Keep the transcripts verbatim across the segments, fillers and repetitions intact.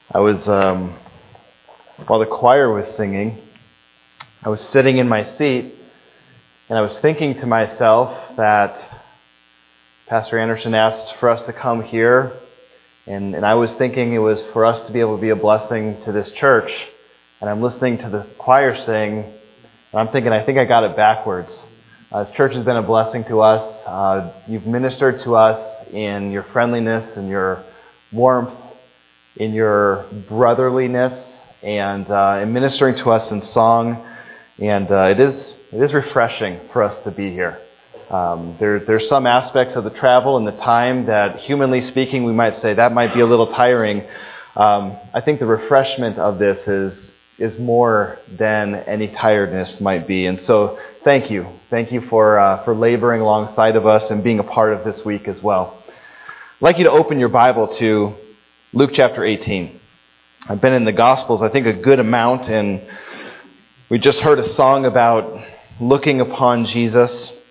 I was, um, while the choir was singing, I was sitting in my seat, and I was thinking to myself that Pastor Anderson asked for us to come here, and, and I was thinking it was for us to be able to be a blessing to this church. And I'm listening to the choir sing, and I'm thinking, I think I got it backwards. Uh, this church has been a blessing to us. Uh, you've ministered to us in your friendliness and your warmth, in your brotherliness, and uh, in ministering to us in song. And uh, it is it is refreshing for us to be here. Um, there, there's some aspects of the travel and the time that, humanly speaking, we might say that might be a little tiring. Um, I think the refreshment of this is is more than any tiredness might be. And so thank you. Thank you for uh, for laboring alongside of us and being a part of this week as well. I'd like you to open your Bible to Luke chapter eighteen. I've been in the Gospels, I think, a good amount, and we just heard a song about looking upon Jesus,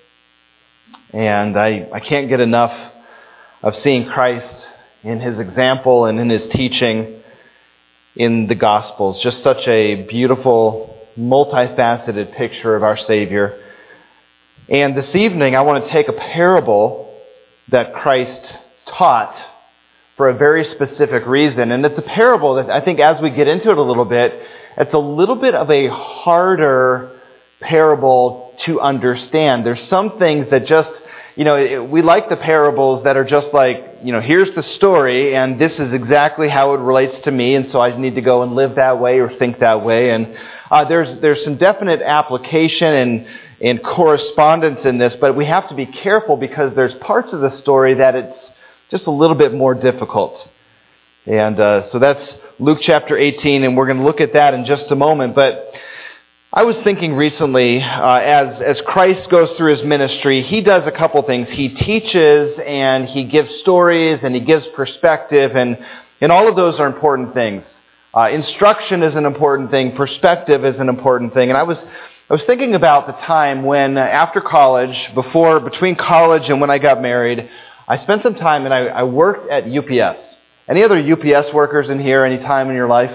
and I, I can't get enough of seeing Christ in His example and in His teaching in the Gospels. Just such a beautiful, multifaceted picture of our Savior. And this evening I want to take a parable that Christ taught for a very specific reason. And it's a parable that I think as we get into it a little bit, it's a little bit of a harder parable to understand. There's some things that just, you know, we like the parables that are just like, you know, here's the story and this is exactly how it relates to me, and so I need to go and live that way or think that way. And uh, there's there's some definite application and, and correspondence in this, but we have to be careful because there's parts of the story that it's just a little bit more difficult. And uh, so that's Luke chapter eighteen, and we're going to look at that in just a moment. But I was thinking recently, uh, as as Christ goes through His ministry, He does a couple things. He teaches, and He gives stories, and He gives perspective, and, and all of those are important things. Uh, instruction is an important thing. Perspective is an important thing. And I was I was thinking about the time when, uh, after college, before between college and when I got married, I spent some time and I, I worked at U P S. Any other U P S workers in here any time in your life?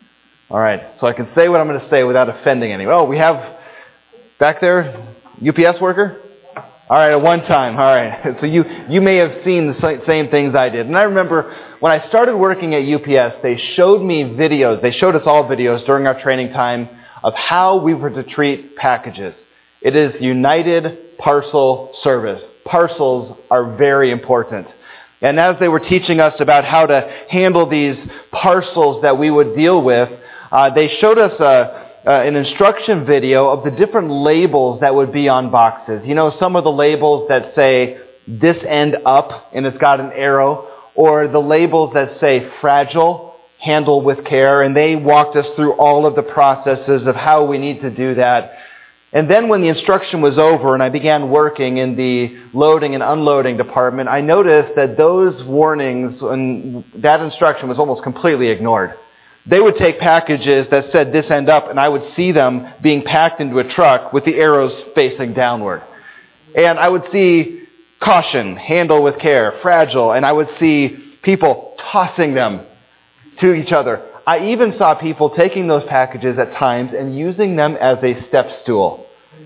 All right, so I can say what I'm going to say without offending anyone. Oh, we have back there, U P S worker? All right, at one time. All right, so you, you may have seen the same things I did. And I remember when I started working at U P S, they showed me videos. They showed us all videos during our training time of how we were to treat packages. It is United Parcel Service. Parcels are very important. And as they were teaching us about how to handle these parcels that we would deal with, uh, they showed us a, uh, an instruction video of the different labels that would be on boxes. You know, some of the labels that say, this end up, and it's got an arrow, or the labels that say, fragile, handle with care, and they walked us through all of the processes of how we need to do that. And then when the instruction was over and I began working in the loading and unloading department, I noticed that those warnings and that instruction was almost completely ignored. They would take packages that said this end up, and I would see them being packed into a truck with the arrows facing downward. And I would see caution, handle with care, fragile, and I would see people tossing them to each other. I even saw people taking those packages at times and using them as a step stool.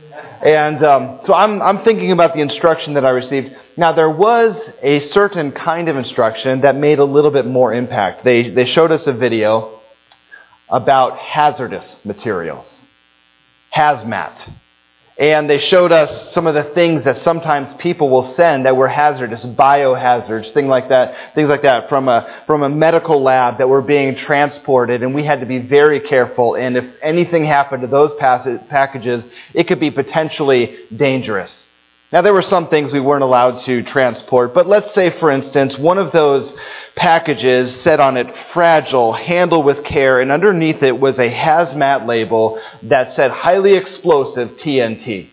And um, so I'm, I'm thinking about the instruction that I received. Now, there was a certain kind of instruction that made a little bit more impact. They, they showed us a video about hazardous materials, hazmat. And they showed us some of the things that sometimes people will send that were hazardous, biohazards, things like that, things like that from a from a medical lab that were being transported, and we had to be very careful. And if anything happened to those packages, it could be potentially dangerous. Now, there were some things we weren't allowed to transport, but let's say, for instance, one of those packages said on it, fragile, handle with care, and underneath it was a hazmat label that said highly explosive T N T.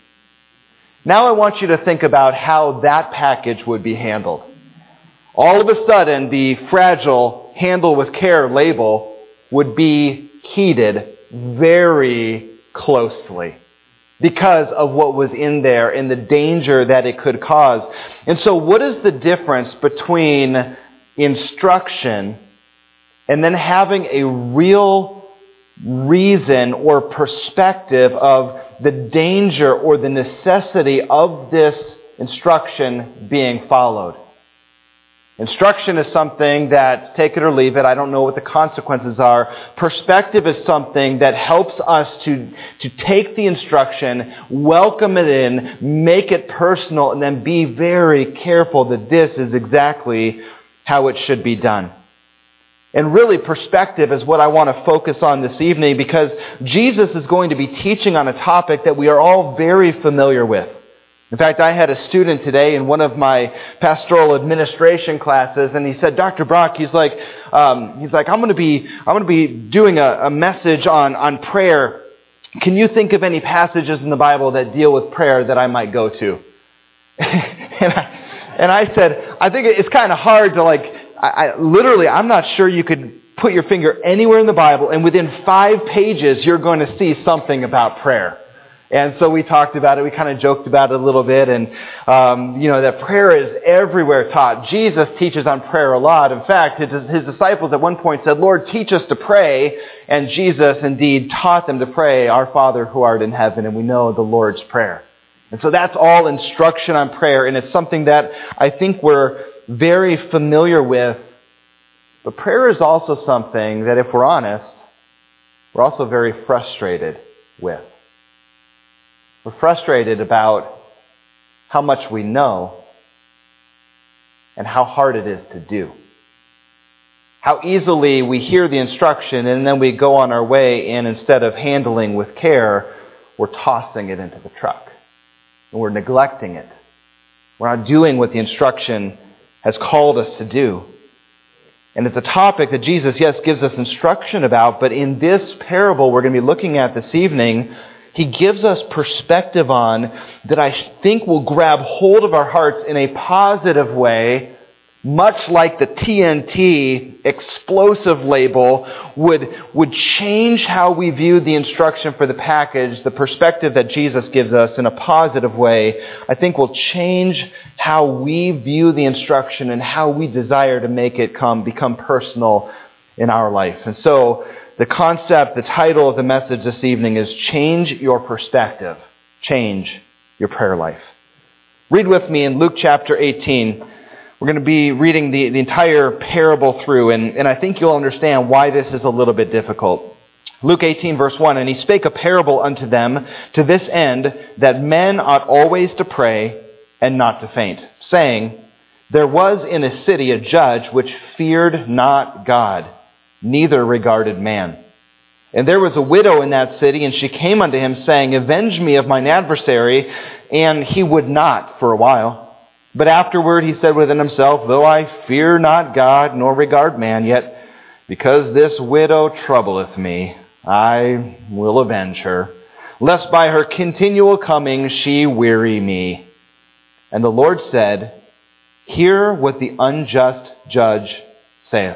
Now I want you to think about how that package would be handled. All of a sudden, the fragile, handle with care label would be heeded very closely because of what was in there and the danger that it could cause. And so what is the difference between instruction and then having a real reason or perspective of the danger or the necessity of this instruction being followed. Instruction is something that, take it or leave it, I don't know what the consequences are. Perspective is something that helps us to, to take the instruction, welcome it in, make it personal, and then be very careful that this is exactly how it should be done. And really, perspective is what I want to focus on this evening, because Jesus is going to be teaching on a topic that we are all very familiar with. In fact, I had a student today in one of my pastoral administration classes, and he said, Doctor Brock, he's like, um, he's like, I'm going to be, I'm going to be doing a, a message on, on prayer. Can you think of any passages in the Bible that deal with prayer that I might go to? and, I, and I said, I think it's kind of hard to like, I, I literally, I'm not sure you could put your finger anywhere in the Bible, and within five pages, you're going to see something about prayer. And so we talked about it. We kind of joked about it a little bit. And, um, you know, that prayer is everywhere taught. Jesus teaches on prayer a lot. In fact, his, his disciples at one point said, Lord, teach us to pray. And Jesus indeed taught them to pray, Our Father who art in heaven. And we know the Lord's Prayer. And so that's all instruction on prayer. And it's something that I think we're very familiar with. But prayer is also something that, if we're honest, we're also very frustrated with. We're frustrated about how much we know and how hard it is to do. How easily we hear the instruction and then we go on our way, and instead of handling with care, we're tossing it into the truck. And we're neglecting it. We're not doing what the instruction has called us to do. And it's a topic that Jesus, yes, gives us instruction about, but in this parable we're going to be looking at this evening, He gives us perspective on that I think will grab hold of our hearts in a positive way, much like the T N T explosive label would, would change how we view the instruction for the package. The perspective that Jesus gives us in a positive way, I think will change how we view the instruction and how we desire to make it come become personal in our life. And so, the concept, the title of the message this evening is Change Your Perspective. Change your prayer life. Read with me in Luke chapter eighteen. We're going to be reading the, the entire parable through, and, and I think you'll understand why this is a little bit difficult. Luke eighteen, verse one, And he spake a parable unto them to this end, that men ought always to pray and not to faint, saying, There was in a city a judge which feared not God, neither regarded man. And there was a widow in that city, and she came unto him, saying, Avenge me of mine adversary. And he would not for a while. But afterward he said within himself, Though I fear not God, nor regard man, yet because this widow troubleth me, I will avenge her, lest by her continual coming she weary me. And the Lord said, Hear what the unjust judge saith.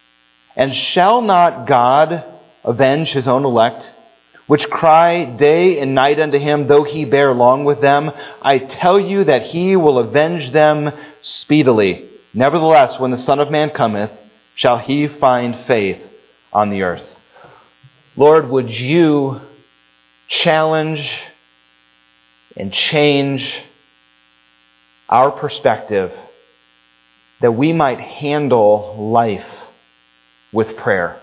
And shall not God avenge his own elect, which cry day and night unto him, though he bear long with them? I tell you that he will avenge them speedily. Nevertheless, when the Son of Man cometh, shall he find faith on the earth? Lord, would you challenge and change our perspective that we might handle life with prayer?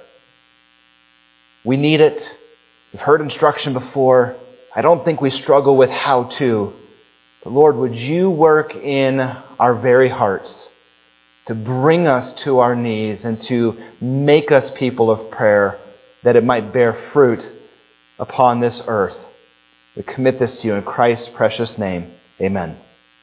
We need it. We've heard instruction before. I don't think we struggle with how to. But Lord, would you work in our very hearts to bring us to our knees and to make us people of prayer, that it might bear fruit upon this earth. We commit this to you in Christ's precious name. Amen.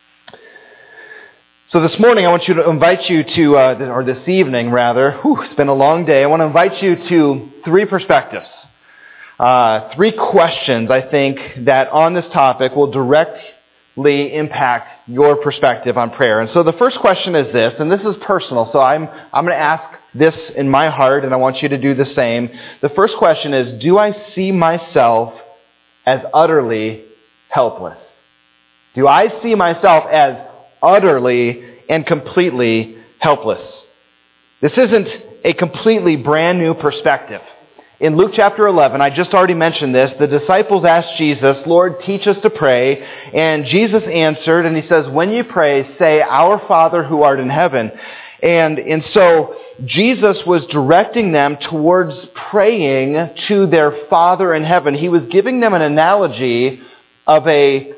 So this morning I want you to invite you to, uh, or this evening rather, whew, it's been a long day, I want to invite you to three perspectives. Uh, three questions, I think, that on this topic will directly impact your perspective on prayer. And so the first question is this, and this is personal, so I'm, I'm going to ask this in my heart, and I want you to do the same. The first question is, do I see myself as utterly helpless? Do I see myself as utterly and completely helpless? This isn't a completely brand new perspective. In Luke chapter eleven, I just already mentioned this, the disciples asked Jesus, Lord, teach us to pray. And Jesus answered, and he says, when you pray, say, Our Father who art in heaven. And, and so Jesus was directing them towards praying to their Father in heaven. He was giving them an analogy of a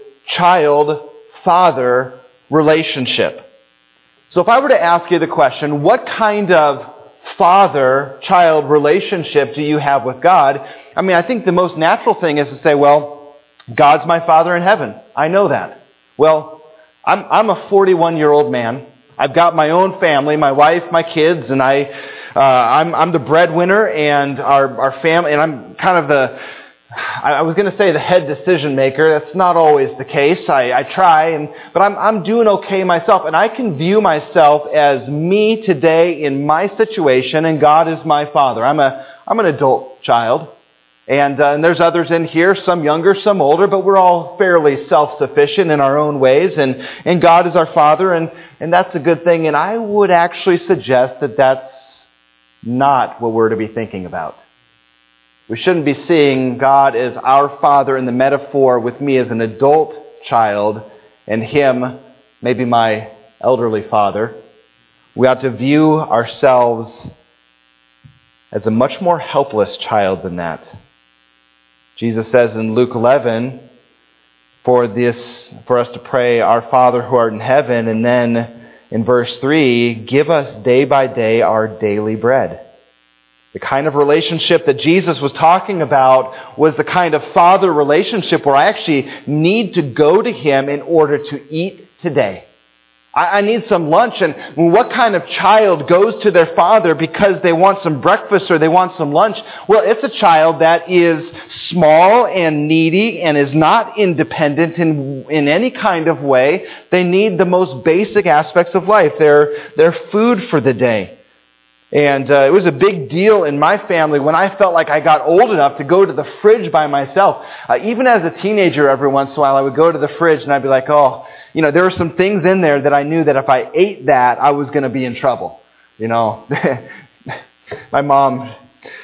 child-father relationship. So if I were to ask you the question, what kind of father-child relationship do you have with God? I mean, I think the most natural thing is to say, well, God's my Father in heaven. I know that. Well, I'm, I'm a forty-one-year-old man. I've got my own family, my wife, my kids, and I, uh, I'm, I'm the breadwinner, and our, our family, and I'm kind of the, I was going to say the head decision maker. That's not always the case. I, I try, and but I'm, I'm doing okay myself, and I can view myself as me today in my situation, and God is my Father. I'm a, I'm an adult child. And, uh, and there's others in here, some younger, some older, but we're all fairly self-sufficient in our own ways. And, and God is our Father, and, and that's a good thing. And I would actually suggest that that's not what we're to be thinking about. We shouldn't be seeing God as our Father in the metaphor with me as an adult child and Him, maybe my elderly father. We ought to view ourselves as a much more helpless child than that. Jesus says in Luke eleven, for this, for us to pray, Our Father who art in heaven, and then in verse three, give us day by day our daily bread. The kind of relationship that Jesus was talking about was the kind of father relationship where I actually need to go to Him in order to eat today. I need some lunch. And what kind of child goes to their father because they want some breakfast or they want some lunch? Well, it's a child that is small and needy and is not independent in, in any kind of way. They need the most basic aspects of life, their, their food for the day. And uh, it was a big deal in my family when I felt like I got old enough to go to the fridge by myself. Uh, even as a teenager, every once in a while, I would go to the fridge and I'd be like, oh, you know, there were some things in there that I knew that if I ate that, I was going to be in trouble. You know, my mom,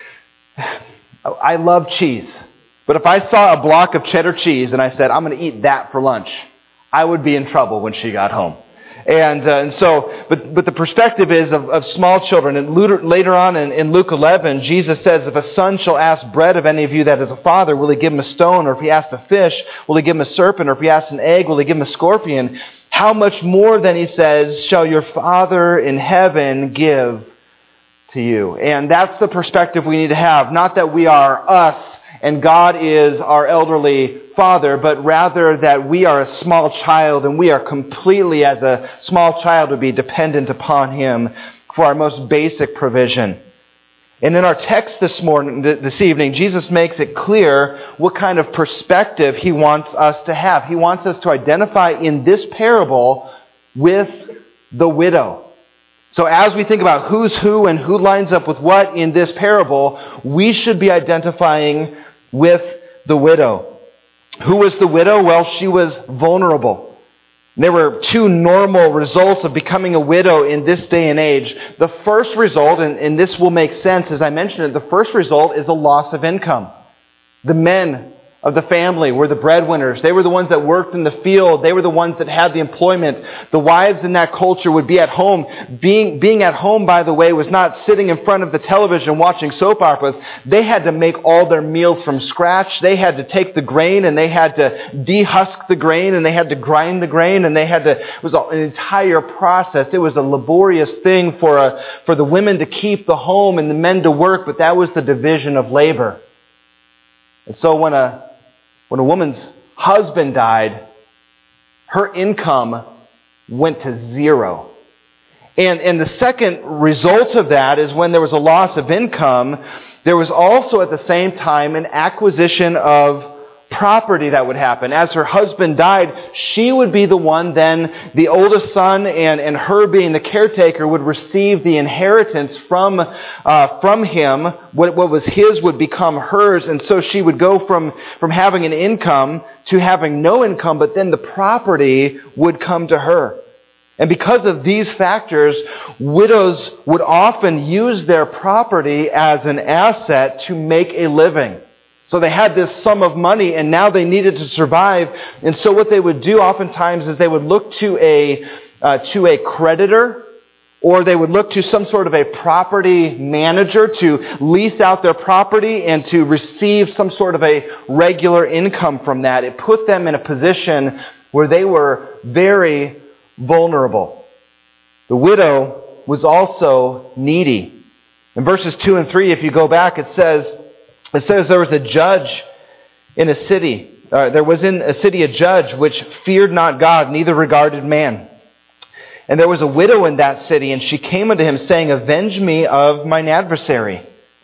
I love cheese. But if I saw a block of cheddar cheese and I said, I'm going to eat that for lunch, I would be in trouble when she got home. And, uh, and so, but, but the perspective is of, of small children. And later on in, in Luke eleven, Jesus says, if a son shall ask bread of any of you that is a father, will he give him a stone? Or if he asks a fish, will he give him a serpent? Or if he asks an egg, will he give him a scorpion? How much more, then he says, shall your Father in heaven give to you? And that's the perspective we need to have. Not that we are us and God is our elderly father, but rather that we are a small child and we are completely, as a small child, to be dependent upon Him for our most basic provision. And in our text this morning, this evening, Jesus makes it clear what kind of perspective He wants us to have. He wants us to identify in this parable with the widow. So as we think about who's who and who lines up with what in this parable, we should be identifying with the widow. Who was the widow? Well, she was vulnerable. There were two normal results of becoming a widow in this day and age. The first result, and, and this will make sense as I mentioned it, the first result is a loss of income. The men of the family were the breadwinners. They were the ones that worked in the field. They were the ones that had the employment. The wives in that culture would be at home. Being, being at home, by the way, was not sitting in front of the television watching soap operas. They had to make all their meals from scratch. They had to take the grain and they had to dehusk the grain and they had to grind the grain and they had to, it was an entire process. It was a laborious thing for, a, for the women to keep the home and the men to work, but that was the division of labor. And so when a When a woman's husband died, her income went to zero. And, and the second result of that is when there was a loss of income, there was also at the same time an acquisition of property that would happen. As her husband died, she would be the one then, the oldest son and, and her being the caretaker would receive the inheritance from uh, from him. What, what was his would become hers. And so she would go from, from having an income to having no income, but then the property would come to her. And because of these factors, widows would often use their property as an asset to make a living. So they had this sum of money and now they needed to survive. And so what they would do oftentimes is they would look to a, uh, to a creditor, or they would look to some sort of a property manager to lease out their property and to receive some sort of a regular income from that. It put them in a position where they were very vulnerable. The widow was also needy. In verses two and three, if you go back, it says, it says there was a judge in a city. Uh, there was in a city a judge which feared not God, neither regarded man. And there was a widow in that city, and she came unto him, saying, Avenge me of mine adversary.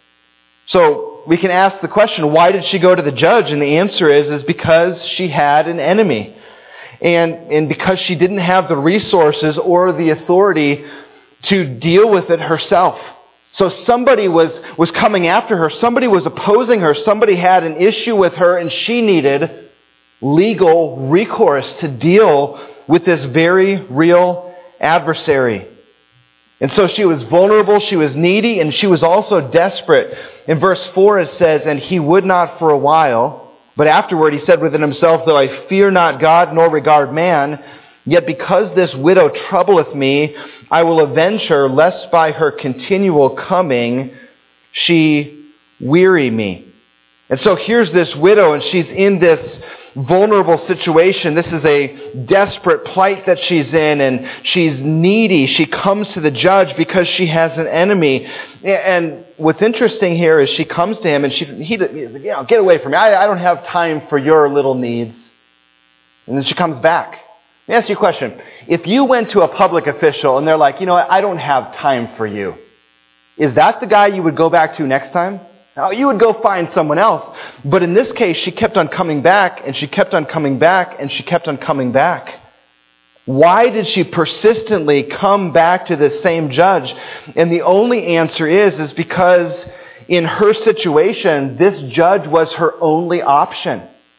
So we can ask the question, why did she go to the judge? And the answer is, is because she had an enemy. And, and because she didn't have the resources or the authority to deal with it herself. So somebody was, was coming after her. Somebody was opposing her. Somebody had an issue with her, and she needed legal recourse to deal with this very real adversary. And so she was vulnerable, she was needy, and she was also desperate. In verse four it says, And he would not for a while, but afterward he said within himself, Though I fear not God nor regard man, yet because this widow troubleth me, I will avenge her, lest by her continual coming she weary me. And so here's this widow, and she's in this vulnerable situation. This is a desperate plight that she's in, and she's needy. She comes to the judge because she has an enemy. And what's interesting here is she comes to him, and she, he, you know, get away from me. I, I don't have time for your little needs. And then she comes back. Let me ask you a question. If you went to a public official and they're like, you know what, I don't have time for you, is that the guy you would go back to next time? Now, you would go find someone else. But in this case, she kept on coming back, and she kept on coming back, and she kept on coming back. Why did she persistently come back to the same judge? And the only answer is, is because in her situation, this judge was her only option.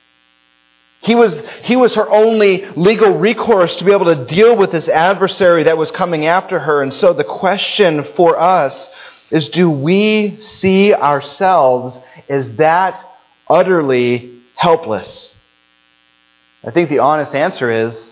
He was, he was her only legal recourse to be able to deal with this adversary that was coming after her. And so the question for us is, do we see ourselves as that utterly helpless? I think the honest answer is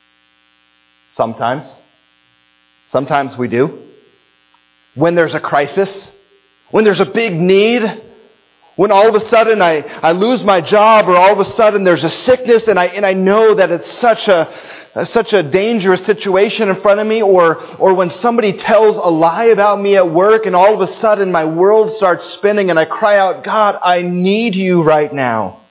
sometimes. Sometimes we do. When there's a crisis, when there's a big need, when all of a sudden I, I lose my job, or all of a sudden there's a sickness and I, and I know that it's such a such a dangerous situation in front of me, or or when somebody tells a lie about me at work and all of a sudden my world starts spinning and I cry out, God, I need you right now.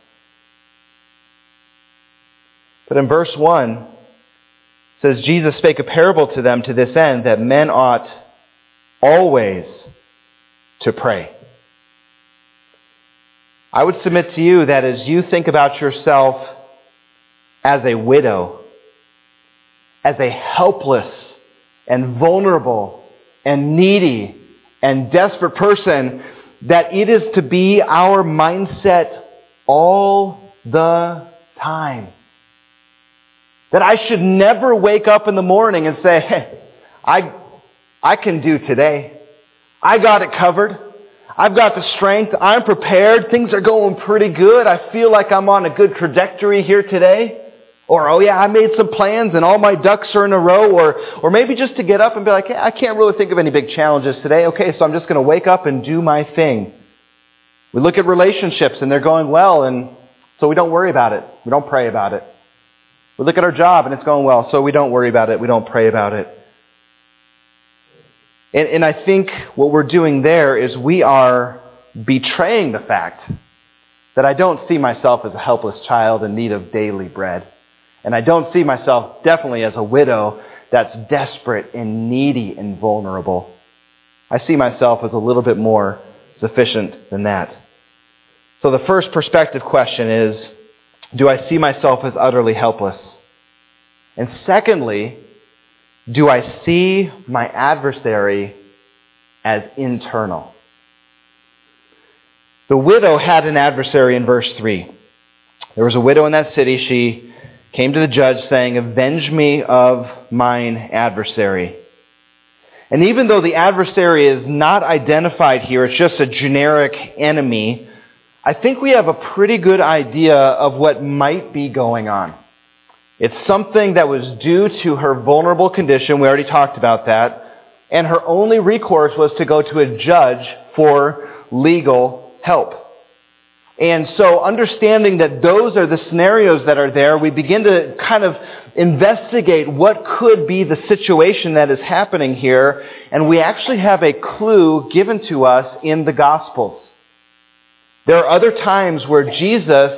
But in verse one, it says, Jesus spake a parable to them to this end, that men ought always to pray. I would submit to you that as you think about yourself as a widow, as a helpless and vulnerable and needy and desperate person, that it is to be our mindset all the time. That I should never wake up in the morning and say, hey, I, I can do today. I got it covered. I've got the strength. I'm prepared. Things are going pretty good. I feel like I'm on a good trajectory here today. Or, oh yeah, I made some plans and all my ducks are in a row. Or or maybe just to get up and be like, hey, I can't really think of any big challenges today. Okay, so I'm just going to wake up and do my thing. We look at relationships and they're going well, and so we don't worry about it. We don't pray about it. We look at our job and it's going well, so we don't worry about it. We don't pray about it. And, and I think what we're doing there is we are betraying the fact that I don't see myself as a helpless child in need of daily bread. And I don't see myself definitely as a widow that's desperate and needy and vulnerable. I see myself as a little bit more sufficient than that. So the first perspective question is, do I see myself as utterly helpless? And secondly, do I see my adversary as internal? The widow had an adversary in verse three. There was a widow in that city. She came to the judge saying, "Avenge me of mine adversary." And even though the adversary is not identified here, it's just a generic enemy, I think we have a pretty good idea of what might be going on. It's something that was due to her vulnerable condition. We already talked about that. And her only recourse was to go to a judge for legal help. And so understanding that those are the scenarios that are there, we begin to kind of investigate what could be the situation that is happening here. And we actually have a clue given to us in the Gospels. There are other times where Jesus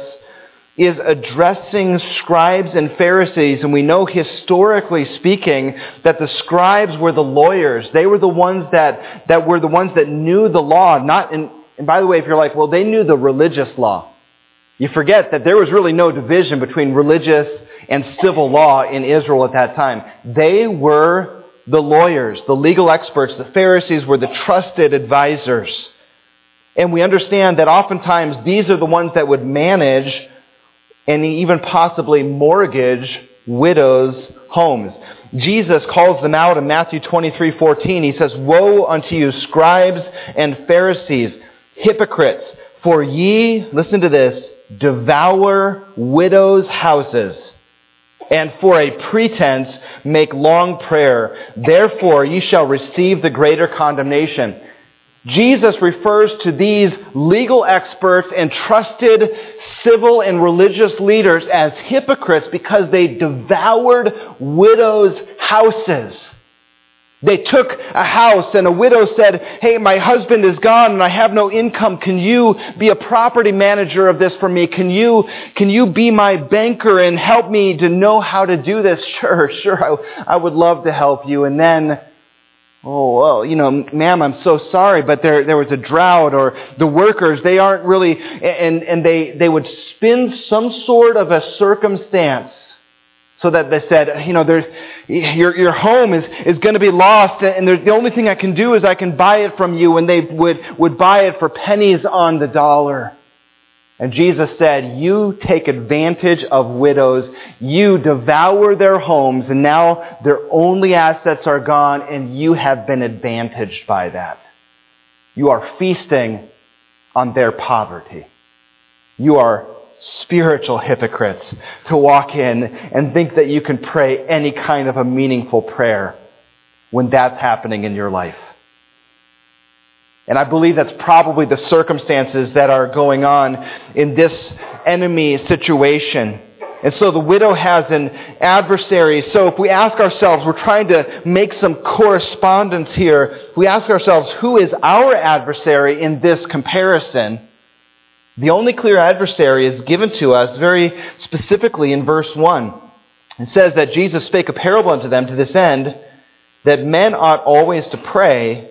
is addressing scribes and Pharisees, and we know historically speaking that the scribes were the lawyers. They were the ones that, that were the ones that knew the law. Not in, and by the way, if you're like, well, they knew the religious law. You forget that there was really no division between religious and civil law in Israel at that time. They were the lawyers, the legal experts. The Pharisees were the trusted advisors. And we understand that oftentimes these are the ones that would manage and even possibly mortgage widows' homes. Jesus calls them out in Matthew twenty-three fourteen. He says, "Woe unto you, scribes and Pharisees, hypocrites, for ye," listen to this, "devour widows' houses, and for a pretense make long prayer. Therefore ye shall receive the greater condemnation." Jesus refers to these legal experts and trusted civil and religious leaders as hypocrites because they devoured widows' houses. They took a house and a widow said, "Hey, my husband is gone and I have no income. Can you be a property manager of this for me? Can you, can you be my banker and help me to know how to do this?" "Sure, sure, I, I would love to help you." And then, "Oh, well, you know, ma'am, I'm so sorry, but there there was a drought," or the workers, they aren't really, and, and they, they would spin some sort of a circumstance so that they said, you know, there's, your your home is, is going to be lost, and there's, the only thing I can do is I can buy it from you, and they would, would buy it for pennies on the dollar. And Jesus said, "You take advantage of widows, you devour their homes, and now their only assets are gone, and you have been advantaged by that. You are feasting on their poverty. You are spiritual hypocrites to walk in and think that you can pray any kind of a meaningful prayer when that's happening in your life." And I believe that's probably the circumstances that are going on in this enemy situation. And so the widow has an adversary. So if we ask ourselves, we're trying to make some correspondence here. If we ask ourselves, who is our adversary in this comparison? The only clear adversary is given to us very specifically in verse one. It says that Jesus spake a parable unto them to this end, that men ought always to pray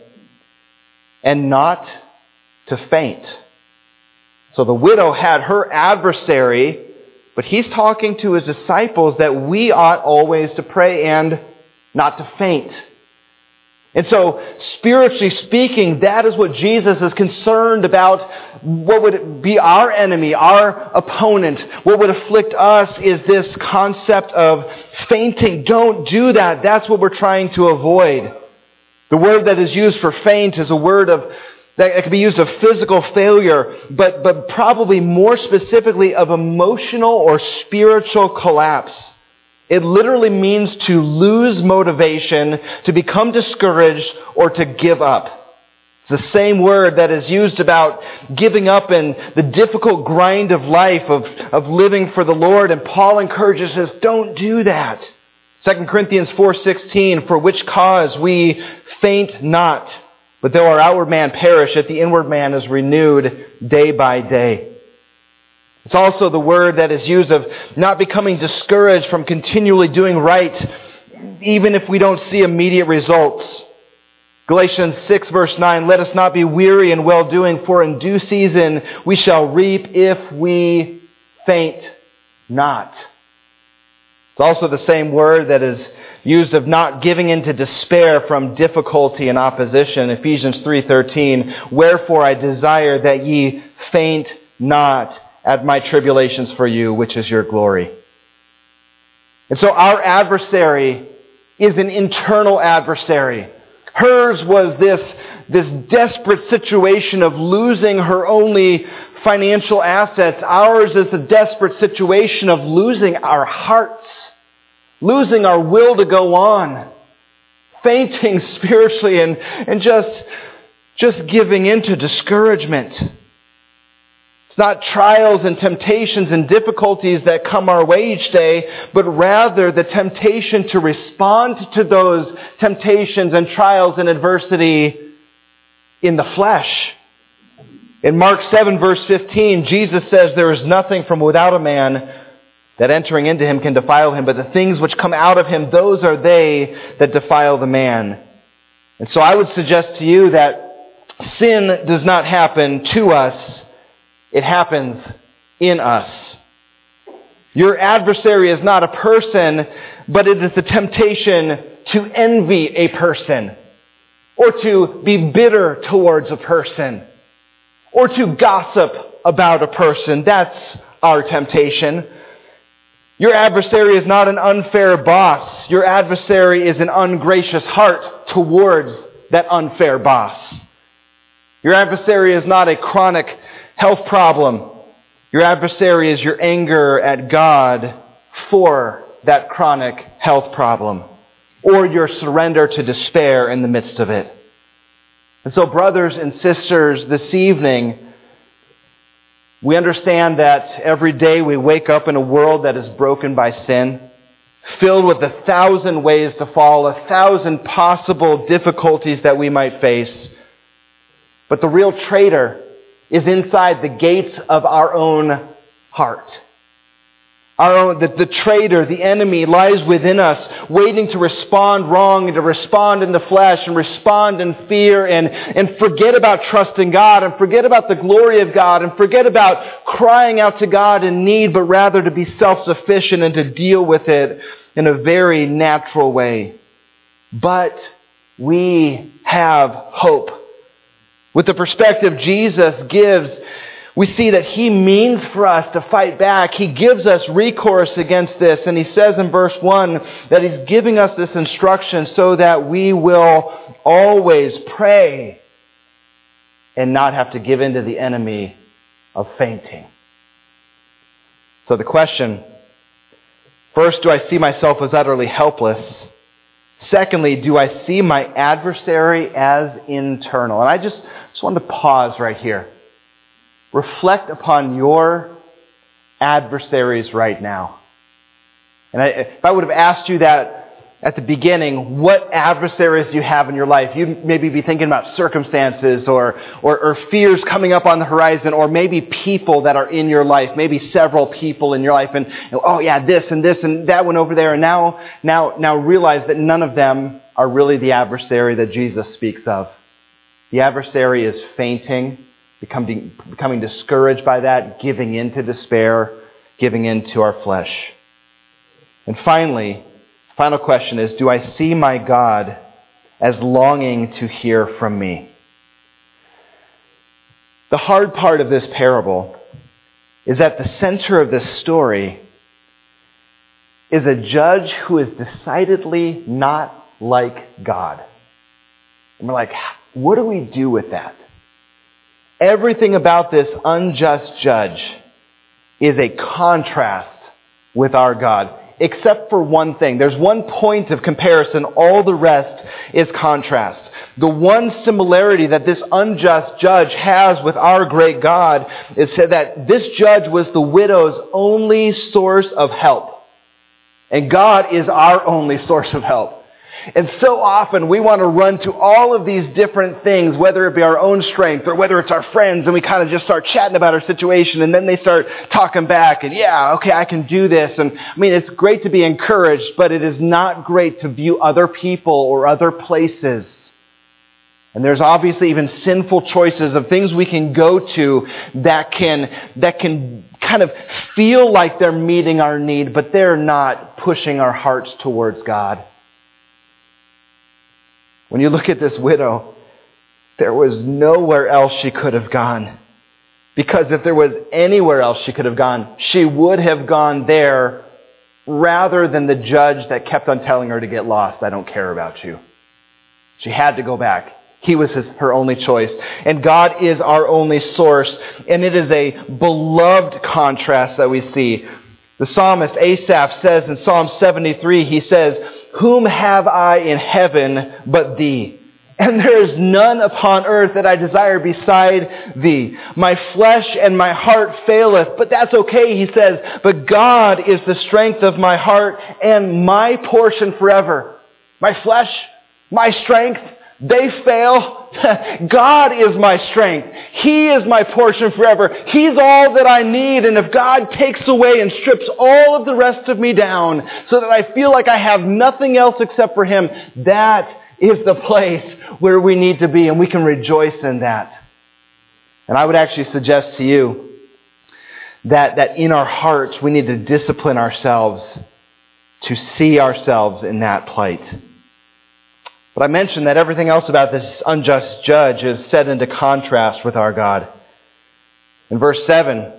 and not to faint. So the widow had her adversary, but he's talking to his disciples that we ought always to pray and not to faint. And so, spiritually speaking, that is what Jesus is concerned about. What would be our enemy, our opponent, what would afflict us is this concept of fainting. Don't do that. That's what we're trying to avoid. The word that is used for faint is a word of that can be used of physical failure, but, but probably more specifically of emotional or spiritual collapse. It literally means to lose motivation, to become discouraged, or to give up. It's the same word that is used about giving up in the difficult grind of life, of, of living for the Lord. And Paul encourages us, don't do that. Second Corinthians four sixteen, for which cause we faint not, but though our outward man perish, yet the inward man is renewed day by day. It's also the word that is used of not becoming discouraged from continually doing right, even if we don't see immediate results. Galatians six verse nine, let us not be weary in well-doing, for in due season we shall reap if we faint not. It's also the same word that is used of not giving into despair from difficulty and opposition. Ephesians three thirteen, wherefore I desire that ye faint not at my tribulations for you, which is your glory. And so our adversary is an internal adversary. Hers was this, this desperate situation of losing her only financial assets. Ours is the desperate situation of losing our hearts, losing our will to go on, fainting spiritually and, and just, just giving in to discouragement. It's not trials and temptations and difficulties that come our way each day, but rather the temptation to respond to those temptations and trials and adversity in the flesh. In Mark seven, verse fifteen, Jesus says, "There is nothing from without a man that entering into him can defile him, but the things which come out of him, those are they that defile the man." And so I would suggest to you that sin does not happen to us, it happens in us. Your adversary is not a person, but it is the temptation to envy a person, or to be bitter towards a person, or to gossip about a person. That's our temptation. Your adversary is not an unfair boss. Your adversary is an ungracious heart towards that unfair boss. Your adversary is not a chronic health problem. Your adversary is your anger at God for that chronic health problem, or your surrender to despair in the midst of it. And so, brothers and sisters, this evening, we understand that every day we wake up in a world that is broken by sin, filled with a thousand ways to fall, a thousand possible difficulties that we might face. But the real traitor is inside the gates of our own heart. Our own, the, the traitor, the enemy, lies within us, waiting to respond wrong and to respond in the flesh and respond in fear and, and forget about trusting God and forget about the glory of God and forget about crying out to God in need, but rather to be self-sufficient and to deal with it in a very natural way. But we have hope. With the perspective Jesus gives, we see that He means for us to fight back. He gives us recourse against this. And He says in verse one that He's giving us this instruction so that we will always pray and not have to give in to the enemy of fainting. So the question, first, do I see myself as utterly helpless? Secondly, do I see my adversary as internal? And I just, just wanted to pause right here. Reflect upon your adversaries right now. And I, if I would have asked you that at the beginning, what adversaries do you have in your life? You'd maybe be thinking about circumstances or, or, or fears coming up on the horizon, or maybe people that are in your life, maybe several people in your life. And, and oh yeah, this and this and that one over there. And now, now, now realize that none of them are really the adversary that Jesus speaks of. The adversary is fainting, Becoming, becoming discouraged by that, giving in to despair, giving in to our flesh. And finally, final question is, do I see my God as longing to hear from me? The hard part of this parable is that the center of this story is a judge who is decidedly not like God. And we're like, what do we do with that? Everything about this unjust judge is a contrast with our God, except for one thing. There's one point of comparison. All the rest is contrast. The one similarity that this unjust judge has with our great God is that this judge was the widow's only source of help. And God is our only source of help. And so often we want to run to all of these different things, whether it be our own strength or whether it's our friends, and we kind of just start chatting about our situation, and then they start talking back, and yeah, okay, I can do this. And I mean, it's great to be encouraged, but it is not great to view other people or other places. And there's obviously even sinful choices of things we can go to that can, that can kind of feel like they're meeting our need, but they're not pushing our hearts towards God. When you look at this widow, there was nowhere else she could have gone. Because if there was anywhere else she could have gone, she would have gone there rather than the judge that kept on telling her to get lost, I don't care about you. She had to go back. He was his, her only choice. And God is our only source. And it is a beloved contrast that we see. The psalmist Asaph says in Psalm seventy-three, he says, "Whom have I in heaven but thee? And there is none upon earth that I desire beside thee. My flesh and my heart faileth." But that's okay, he says. "But God is the strength of my heart and my portion forever." My flesh, my strength, they fail. God is my strength. He is my portion forever. He's all that I need. And if God takes away and strips all of the rest of me down so that I feel like I have nothing else except for Him, that is the place where we need to be, and we can rejoice in that. And I would actually suggest to you that, that in our hearts we need to discipline ourselves to see ourselves in that plight. But I mentioned that everything else about this unjust judge is set into contrast with our God. In verse seven,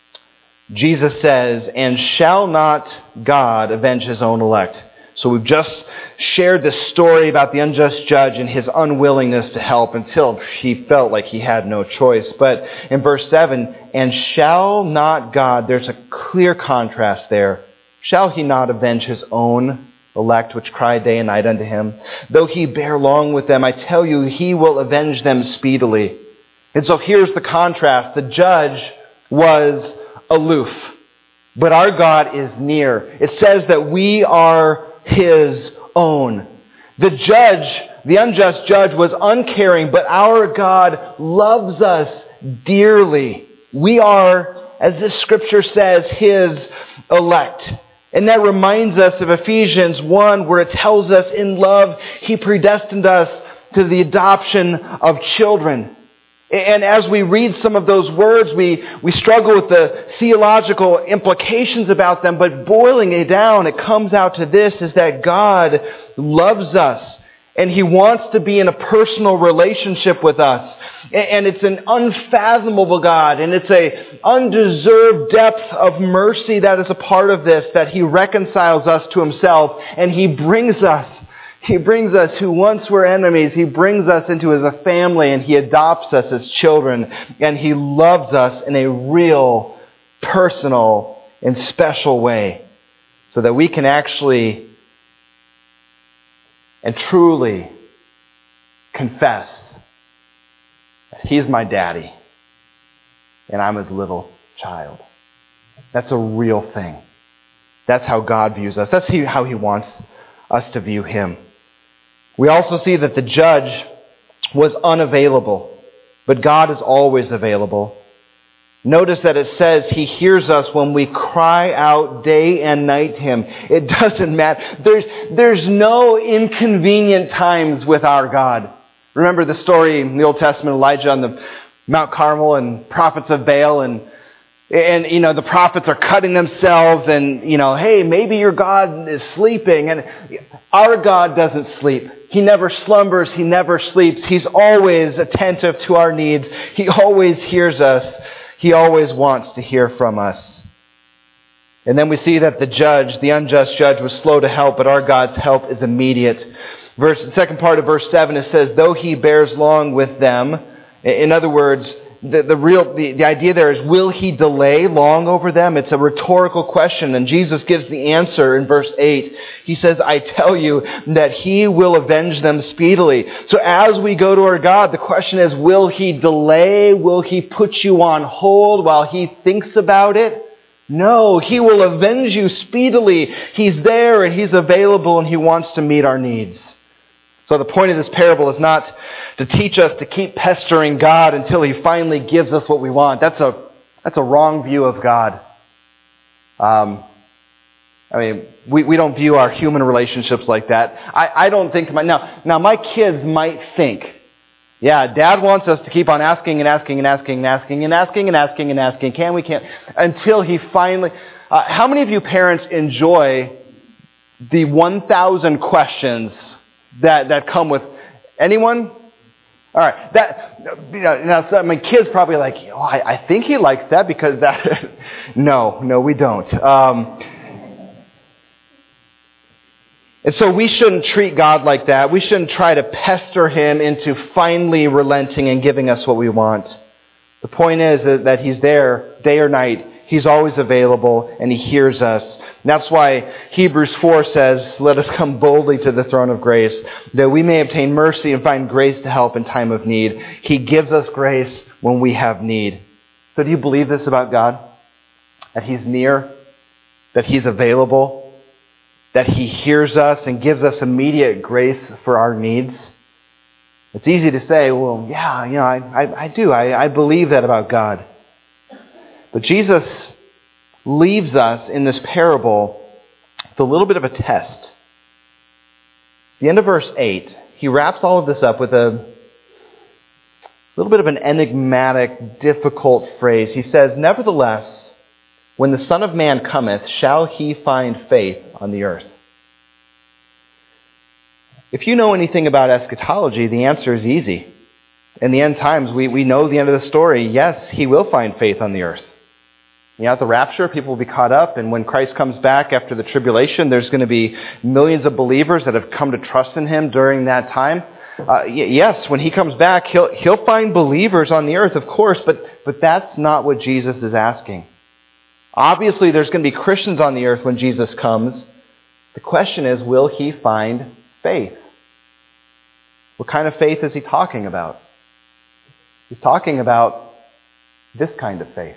Jesus says, "And shall not God avenge His own elect?" So we've just shared this story about the unjust judge and his unwillingness to help until he felt like he had no choice. But in verse seven, "And shall not God," there's a clear contrast there. "Shall He not avenge His own elect, which cry day and night unto Him? Though He bear long with them, I tell you, He will avenge them speedily." And so here's the contrast. The judge was aloof, but our God is near. It says that we are His own. The judge, the unjust judge, was uncaring, but our God loves us dearly. We are, as this scripture says, His elect. And that reminds us of Ephesians one, where it tells us in love He predestined us to the adoption of children. And as we read some of those words, we, we struggle with the theological implications about them, but boiling it down, it comes out to this, is that God loves us, and He wants to be in a personal relationship with us. And it's an unfathomable God, and it's a undeserved depth of mercy that is a part of this, that He reconciles us to Himself, and He brings us He brings us who once were enemies. He brings us into His family, and He adopts us as children. And He loves us in a real, personal, and special way, so that we can actually and truly confess that He's my daddy and I'm His little child. That's a real thing. That's how God views us. That's how He wants us to view Him. We also see that the judge was unavailable, but God is always available. Notice that it says He hears us when we cry out day and night to Him. It doesn't matter. There's, there's no inconvenient times with our God. Remember the story in the Old Testament, Elijah on the Mount Carmel and prophets of Baal, and And, you know, the prophets are cutting themselves and, you know, hey, maybe your God is sleeping. And our God doesn't sleep. He never slumbers. He never sleeps. He's always attentive to our needs. He always hears us. He always wants to hear from us. And then we see that the judge, the unjust judge, was slow to help, but our God's help is immediate. Verse, the second part of verse seven, it says, "Though He bears long with them." In other words, The, the real the, the idea there is, will He delay long over them? It's a rhetorical question, and Jesus gives the answer in verse eight. He says, "I tell you that He will avenge them speedily." So as we go to our God, the question is, will He delay? Will He put you on hold while He thinks about it? No, He will avenge you speedily. He's there and He's available, and He wants to meet our needs. So the point of this parable is not to teach us to keep pestering God until He finally gives us what we want. That's a that's a wrong view of God. Um, I mean, we, we don't view our human relationships like that. I, I don't think to my now now my kids might think, yeah, Dad wants us to keep on asking and asking and asking and asking and asking and asking and asking. Can we? Can't until He finally. Uh, how many of you parents enjoy the one thousand questions that that come with anyone? All right, that you know, now so my kids probably like, oh, I, I think he likes that because that. no, no, we don't. Um, And so we shouldn't treat God like that. We shouldn't try to pester him into finally relenting and giving us what we want. The point is that he's there day or night. He's always available and he hears us. And that's why Hebrews four says, let us come boldly to the throne of grace, that we may obtain mercy and find grace to help in time of need. He gives us grace when we have need. So do you believe this about God? That he's near? That he's available? That he hears us and gives us immediate grace for our needs? It's easy to say, well, yeah, you know, I, I, I do. I, I believe that about God. But Jesus leaves us in this parable with a little bit of a test. At the end of verse eight, he wraps all of this up with a little bit of an enigmatic, difficult phrase. He says, nevertheless, when the Son of Man cometh, shall he find faith on the earth? If you know anything about eschatology, the answer is easy. In the end times, we, we know the end of the story. Yes, he will find faith on the earth. You know, at the rapture, people will be caught up, and when Christ comes back after the tribulation, there's going to be millions of believers that have come to trust in him during that time. Uh, y- yes, when he comes back, he'll he'll find believers on the earth, of course, but but that's not what Jesus is asking. Obviously, there's going to be Christians on the earth when Jesus comes. The question is, will he find faith? What kind of faith is he talking about? He's talking about this kind of faith.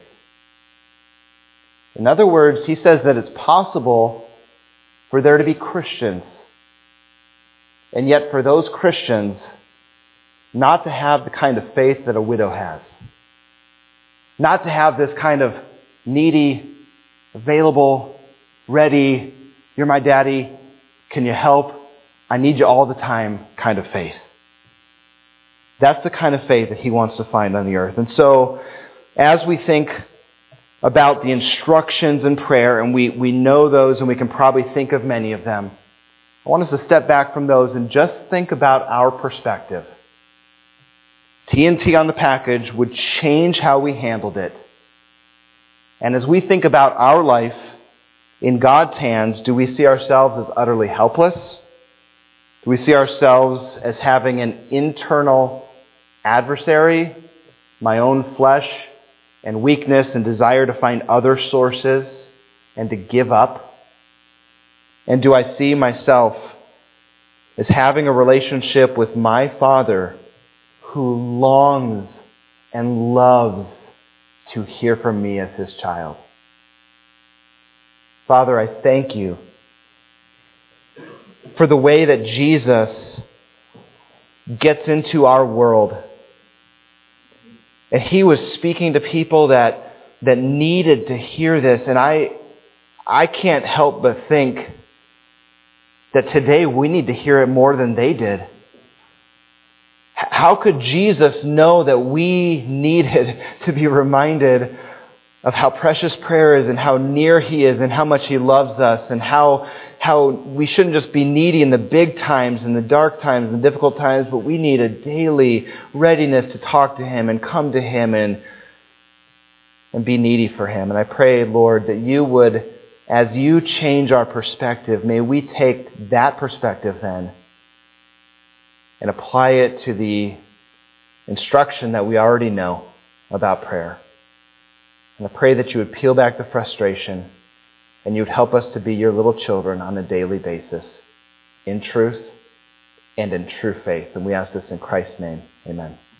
In other words, he says that it's possible for there to be Christians, and yet for those Christians not to have the kind of faith that a widow has. Not to have this kind of needy, available, ready, you're my daddy, can you help? I need you all the time kind of faith. That's the kind of faith that he wants to find on the earth. And so, as we think about the instructions in prayer, and we, we know those and we can probably think of many of them, I want us to step back from those and just think about our perspective. T N T on the package would change how we handled it. And as we think about our life in God's hands, do we see ourselves as utterly helpless? Do we see ourselves as having an internal adversary, my own flesh and weakness and desire to find other sources and to give up? And do I see myself as having a relationship with my Father who longs and loves to hear from me as his child? Father, I thank you for the way that Jesus gets into our world. And he was speaking to people that, that needed to hear this. And I, I can't help but think that today we need to hear it more than they did. How could Jesus know that we needed to be reminded of how precious prayer is and how near he is and how much he loves us and how how we shouldn't just be needy in the big times and the dark times and the difficult times, but we need a daily readiness to talk to him and come to him and, and be needy for him. And I pray, Lord, that you would, as you change our perspective, may we take that perspective then and apply it to the instruction that we already know about prayer. And I pray that you would peel back the frustration and you would help us to be your little children on a daily basis in truth and in true faith. And we ask this in Christ's name. Amen.